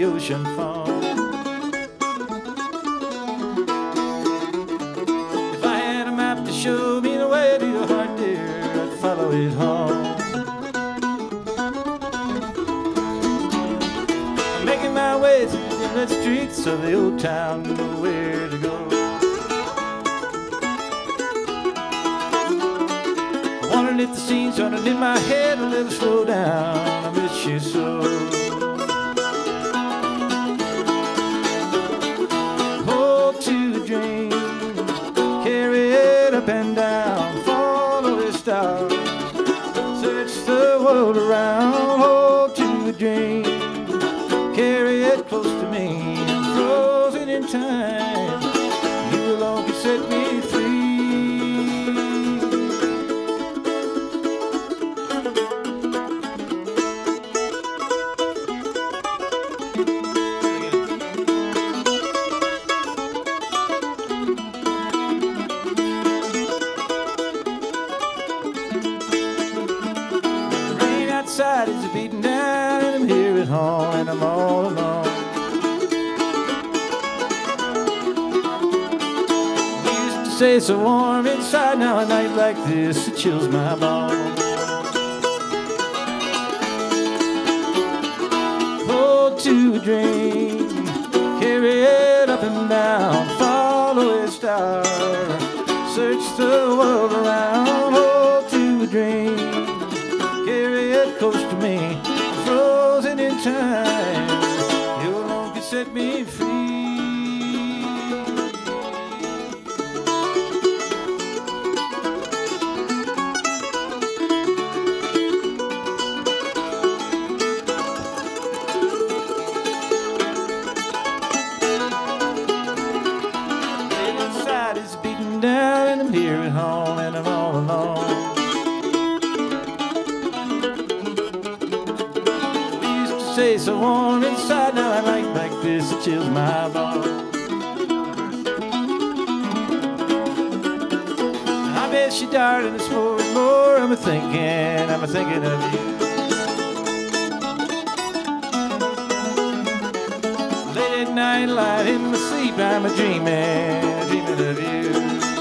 the ocean fall. If I had a map to show me the way to your heart, dear, I'd follow it home. I'm making my way through the streets of the old town, nowhere to go. Wondering if the scene's running in my head a little slow down. I miss you so. Hold to a dream, carry it up and down, follow the stars, search the world around. Hold to a dream, carry it close to me, frozen in time. You alone can set me free. Outside is beating down, and I'm here at home, and I'm all alone. We used to say so warm inside, now a night like this, it chills my bones. Hold to a dream, carry it up and down, follow a star, search the world around. Hold to a dream, carry it close to me, frozen in time. You alone can set me free. Inside is beating down, and I'm here at home, and I'm all alone. Say so warm inside, now I like this, it chills my bones. I miss you, darling, it's more and more I'm thinking of you. Late at night, lying in my sleep, I'm dreaming of you.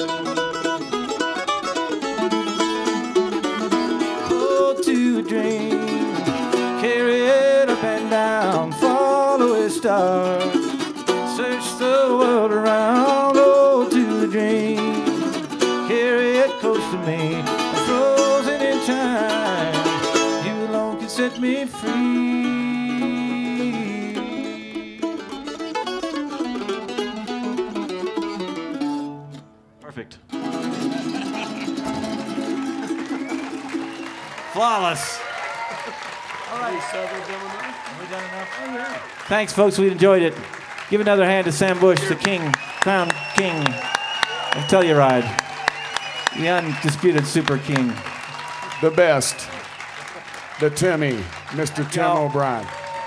Hold to a dream, carry it up and down, follow a star, search the world around. Hold to a dream, carry it close to me, frozen in time. You alone can set me free. Perfect. Flawless. All right. Are we done enough? Oh, yeah. Thanks, folks. We enjoyed it. Give another hand to Sam Bush, the king, crown king of Telluride, the undisputed super king. The best, the Timmy, Mr. Tim O'Brien.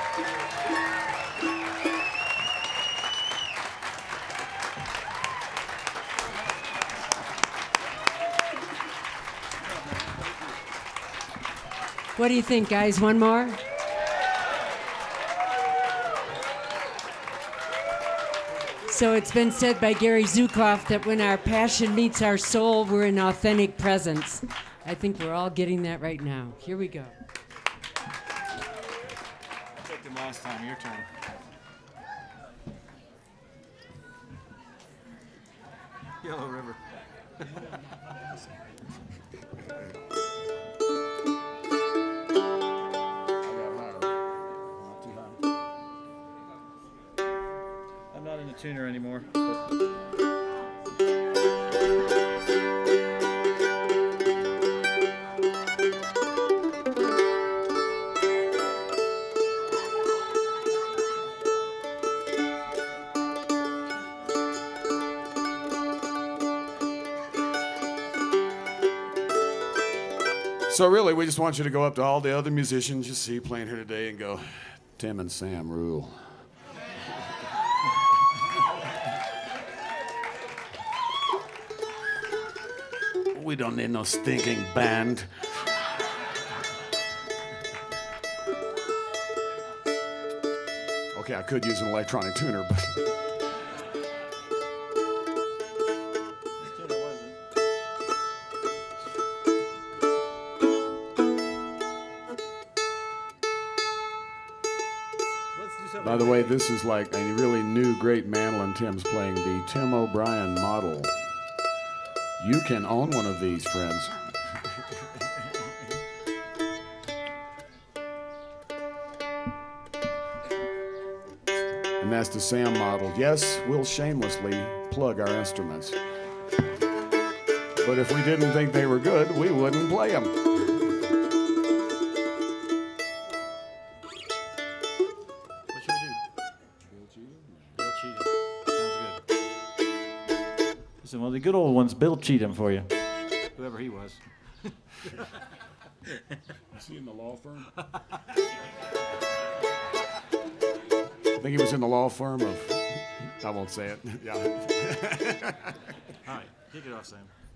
What do you think, guys? One more? So it's been said by Gary Zukav that when our passion meets our soul, we're in authentic presence. I think we're all getting that right now. Here we go. I took them last time. Your turn. Yellow River. I'm not in the tuner anymore. So really, we just want you to go up to all the other musicians you see playing here today and go, Tim and Sam rule. We don't need no stinking band. Okay. Yeah, I could use an electronic tuner, but by the way, this is like a really new great mandolin Tim's playing, the Tim O'Brien model. You can own one of these, friends. And that's the Sam model. Yes, we'll shamelessly plug our instruments. But if we didn't think they were good, we wouldn't play them. What should we do? Bill Cheatham. Sounds good. Listen, well, the good old ones, Bill Cheatham for you. Whoever he was. Is he in the law firm? I think he was in the law firm of, I won't say it. Yeah. All right, kick it off, Sam.